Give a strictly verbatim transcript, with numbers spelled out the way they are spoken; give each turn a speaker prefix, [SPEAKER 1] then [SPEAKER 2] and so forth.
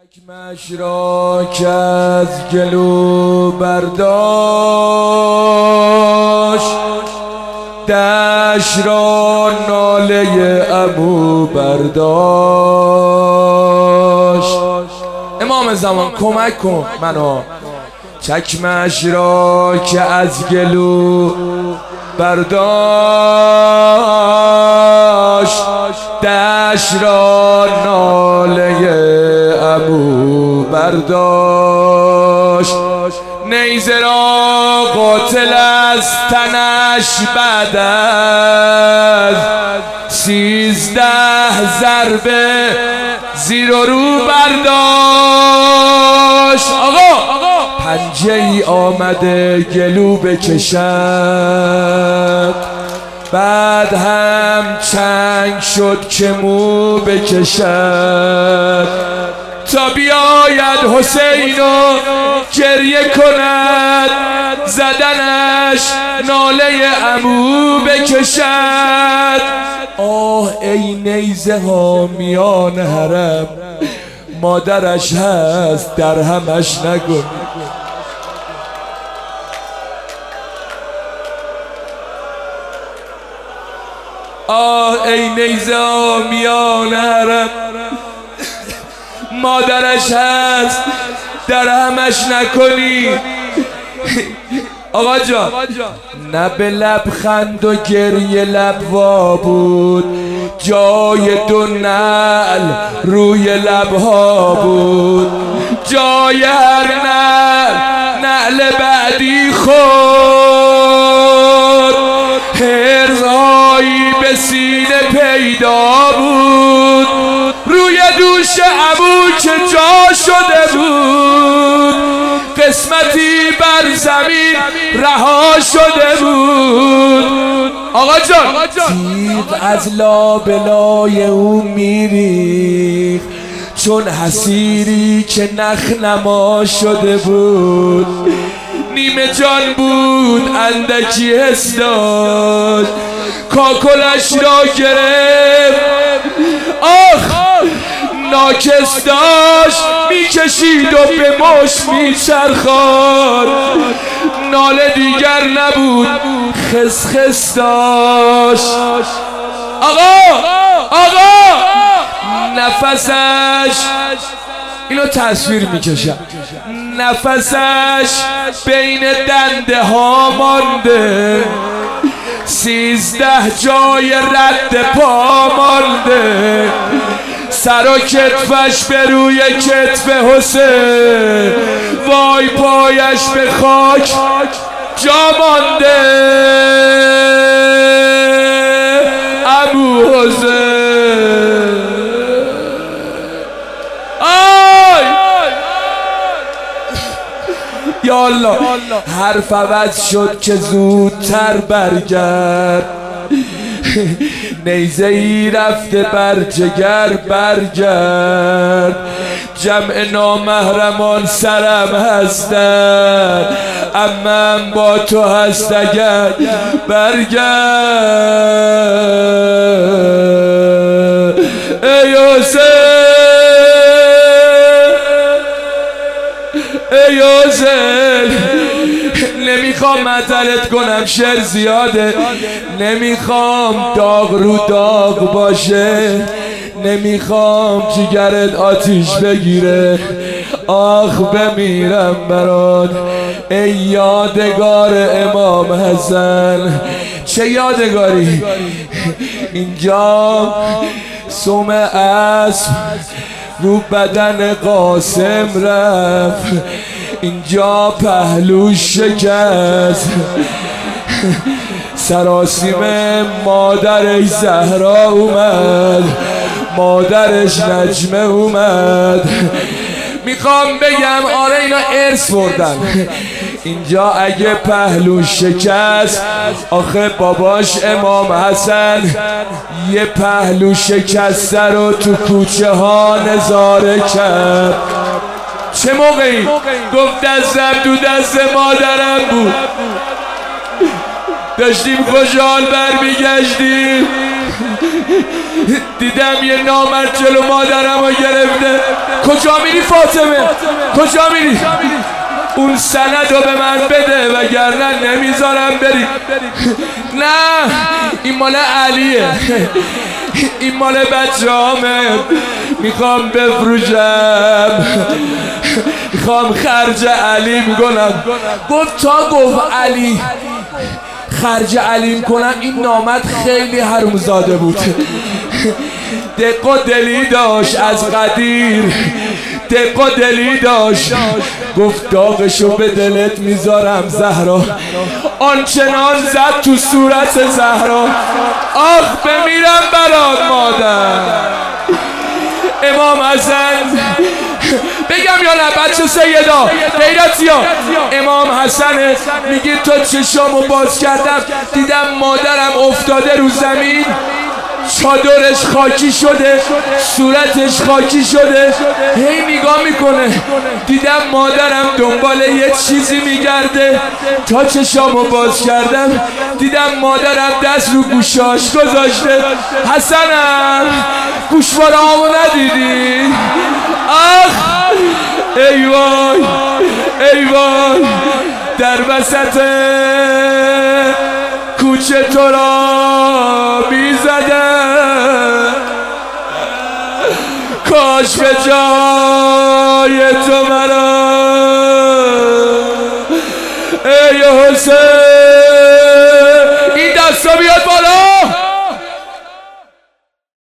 [SPEAKER 1] چکمش را که از گلو برداشت، دشت را ناله عمو برداشت. امام زمان کمک کن منو. چکمش را که از گلو برداشت، دشت را ناله عمو برداشت. نیزه را قاتل از تنش بعد از سیزده ضربه زیر و رو برداشت. آقا پنجه ای آمده گلو بکشد، بعد هم چنگ شد که مو بکشد، تا بیاید حسین و گریه کند، زدنش ناله عمو بکشد. آه ای نیزه حامیان حرم، مادرش هست درهمش نگو. آه ای نیزه حامیان حرم، مادرش هست درهمش نکنی. آقا جان نه به لبخند و گریه لب وا بود، جای دو نعل روی لبها بود، جای هر نعل نعل بعدی خود، حرزهایی به سینه پیدا بود، روی دوش عمو که جا شده بود، قسمتی بر زمین رها شده بود. آقا جان تیغ از لابلای او میریخت، چون حسیری که نخنما شده بود، نیمه جان بود اندکی حس داشت، کاکلش را گرفت، آخ ناکس داشت میکشید و به مش میچرخاد، ناله دیگر نبود خسخس داشت. آقا آقا نفسش، اینو تصویر میکشم، نفسش بین دنده ها مانده، سیزده جای رد پا مانده، سر و کتفش به روی کتف حسین، وای پایش به خاک جا مانده. عمو حسین آی یا الله، حرف عوض شد که زودتر برگرد، نیزه ای رفته بر جگر برگرد، جمع نامحرمان سرم هستن، امم با تو هست اگر برگرد. ای حسین ای حسین، نمیخوام معطلت کنم شعر زیاده، نمیخوام داغ رو داغ باشه، نمیخوام جگرت آتیش بگیره، آخ بمیرم برات ای یادگار امام حسن. چه یادگاری؟ اینجا سم اسب رو بدن قاسم رفت، اینجا پهلو شکست، سراسیم مادرش زهرا اومد، مادرش نجمه اومد. میخوام بگم آره اینا ارث بردن، اینجا اگه پهلو شکست، آخه باباش امام حسن یه پهلو شکسته رو تو کوچه ها نظاره کرد. چه موقعی؟ گفت دستم تو دست مادرم بود، داشتیم خوشحال برمیگشتیم، دیدم یه نامرد جلو مادرم رو گرفته. کجا میری فاطمه؟ کجا میری؟ اون سند رو به من بده وگرنه نمیذارم بری. نه این مال علیه، این مال بچه‌هامه، میخوام بفروشم، میخوام خرج علی میکنم. گفت تا گفت علی خرج علی میکنم، این نامرد خیلی حرومزاده بود، دق و دلی داشت از قدیر، دق و دلی داشت. گفت داغشو به دلت میذارم زهرا. آنچنان زد تو صورت زهرا، آخ بمیرم برات مادر. امام حسن بگم یا نه بچه سیدا غیرتیان، امام حسن میگه تا چشامو باز کردم دیدم مادرم افتاده رو زمین، چادرش خاکی شده، صورتش خاکی شده. هی نگاه میکنه، دیدم مادرم دنبال یه چیزی میگرده. تا چشامو باز کردم دیدم مادرم دست رو گوشاش گذاشته. حسنم گوشواره‌هامو ندیدی؟ آخ ای وای ای وای، در وسط کوچه تو را میزده، کاش به جای تو مرا ای حسین. این دستا بیاد بالا.